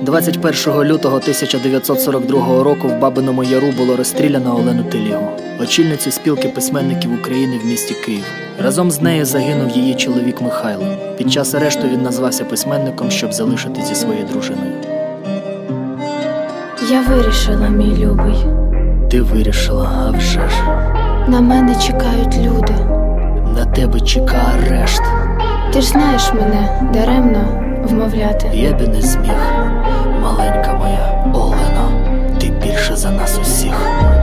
21 лютого 1942 року в Бабиному Яру було розстріляно Олену Телігу, очільницю спілки письменників України в місті Київ. Разом з нею загинув її чоловік Михайло. Під час арешту він назвався письменником, щоб залишитись зі своєю дружиною. Я вирішила, мій любий. Ти вирішила, а вже ж. На мене чекають люди. На тебе чекає арешт. Ти ж знаєш мене, даремно вмовляти. Я б і не зміг, маленька моя Олено, ти більше за нас усіх.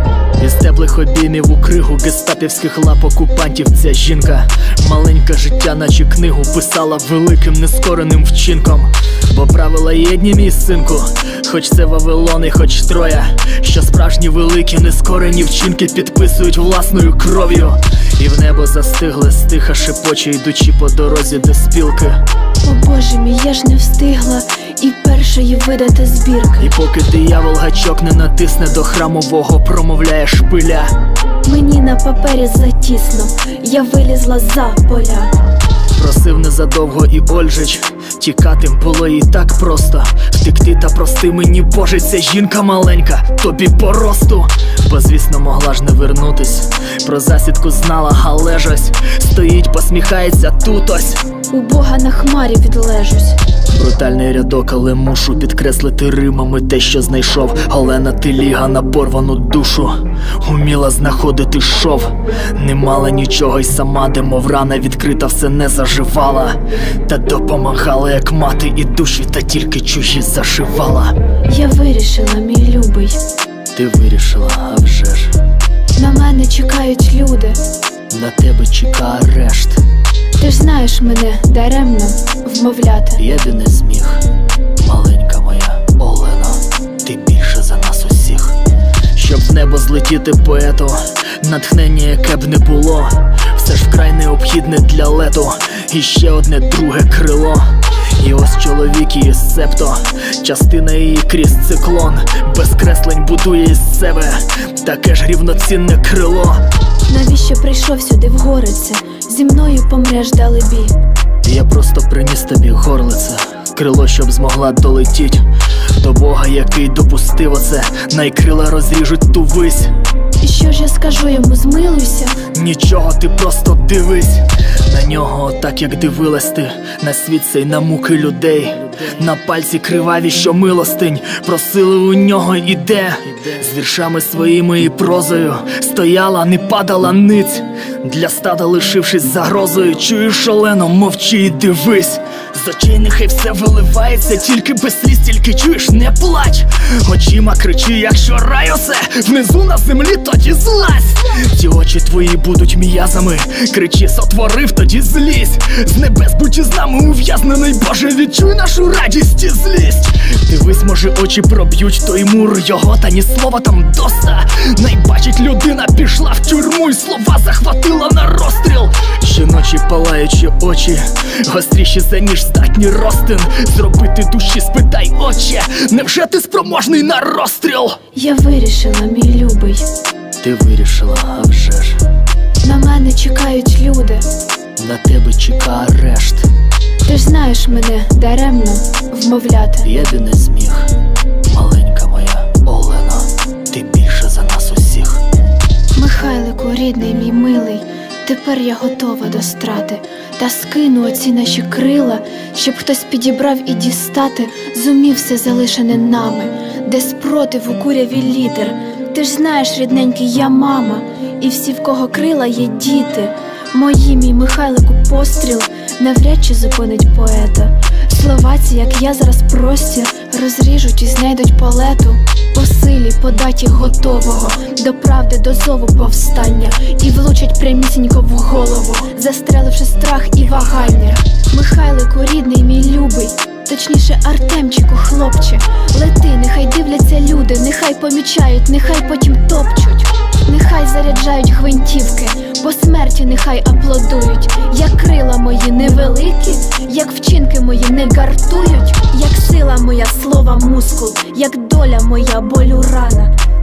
Із теплих обіймів у кригу гестапівських лап окупантів ця жінка маленьке життя, наче книгу, писала великим нескореним вчинком. Бо правила єдні, мій синку, хоч це Вавилон і хоч Троя, що справжні великі нескорені вчинки підписують власною кров'ю. І в небо застигли стиха шепоче, йдучи по дорозі до спілки. О Боже мій, я ж не встигла і першої видати збірки. І поки диявол гачок не натисне до храмового, промовляє шпиля. Мені на папері затісно, я вилізла за поля. Просив незадовго і Ольжич, тікати було і так просто. Втекти та прости мені, Боже, ця жінка маленька, тобі по росту. Бо звісно могла ж не вернутись, про засідку знала, але ж ось стоїть, посміхається тут ось. У Бога на хмарі відлежусь. Брутальний рядок, але мушу підкреслити римами те, що знайшов. Олена Теліга на порвану душу уміла знаходити шов. Не мала нічого й сама, де мов рана відкрита, все не заживала. Та допомагала, як мати, і душі, та тільки чужі зашивала. Я вирішила, мій любий. Ти вирішила, а вже ж. На мене чекають люди. На тебе чекає арешт. Ти ж знаєш мене, даремно вмовляти. Я б і не зміг, маленька моя Олено, ти більше за нас усіх. Щоб в небо злетіти поету, натхнення яке б не було, все ж вкрай необхідне для лету, і ще одне друге крило. І ось чоловік її септо, частина її крізь циклон, без креслень будує із себе таке ж рівноцінне крило. Навіщо прийшов сюди в Горице? Зі мною помреш далебі. Я просто приніс тобі горлице, крило, щоб змогла долетіть до Бога, який допустив оце. Найкрила розріжуть ту вись. І що ж я скажу йому, змилуйся? Нічого, ти просто дивись на нього, так як дивилась ти на світ цей, на муки людей. На пальці криваві, що милостинь просили у нього, іде з віршами своїми і прозою стояла, не падала ниць, для стада лишившись загрозою. Чуєш, Олено, мовчи і дивись. З очей нехай все виливається, тільки без сліз, тільки чуєш, не плач. Очима кричи, якщо рай усе внизу на землі, тоді злазь. Ті очі твої будуть м'язами, кричи, сотворив, тоді злізь. З небес будь із нами ув'язнений, Боже, відчуй нашу радість і злість. Дивись, може очі проб'ють той мур його, та ні слова там доста. Найбачить людина пішла в тюрму і слова захватила на розстріл. Жіночі палаючі очі, гостріші за ніж здатні ростин зробити душі, спитай, отче, невже ти спроможний на розстріл? Я вирішила, мій любий. Ти вирішила, а вже ж. На мене чекають люди. На тебе чекає арешт. Ти ж знаєш мене, даремно вмовляти. Я б і не зміг, маленька моя Олено, ти більше за нас усіх. Михайлику, рідний мій милий, тепер я готова до страти. Та скину оці наші крила, щоб хтось підібрав і дістати зумів все залишене нами, де спротив у куряві літер. Ти ж знаєш, рідненький, я мама, і всі, в кого крила, є діти. Мої, мій Михайлику, постріл навряд чи зупинить поета. Слова ці, як я зараз простір, розріжуть і знайдуть палету. По силі, по даті готового, до правди, до зову повстання, і влучать прямісінько в голову, застреливши страх і вагання. Михайлику, рідний мій любий, точніше Артемчику, хлопче, лети, нехай дивляться люди, нехай помічають, нехай потім топчуть. Нехай заряджають гвинтівки, по смерті нехай аплодують. Як крила мої невеликі, як вчинки мої не гартують, як сила моя слова мускул, як доля моя болю рана.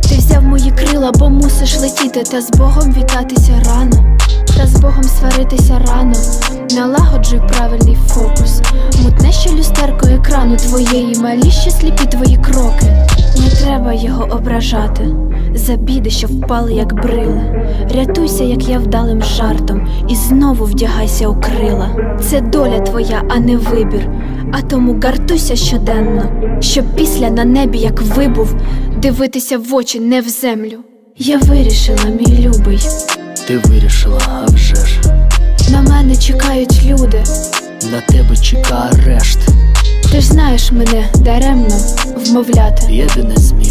Ти взяв мої крила, бо мусиш летіти, та з Богом вітатися рано, та з Богом сваритися рано. Налагоджуй правильний фокус, мутне ще люстерко екрану твоєї, малі ще сліпі твої кроки. Не треба його ображати за біди, що впали як брила. Рятуйся, як я вдалим жартом, і знову вдягайся у крила. Це доля твоя, а не вибір, а тому гартуйся щоденно, щоб після на небі, як вибув, дивитися в очі, не в землю. Я вирішила, мій любий. Ти вирішила, а вже ж. На мене чекають люди, На тебе чека арешт. ти ж знаєш мене даремно вмовляти. Я би не зміг.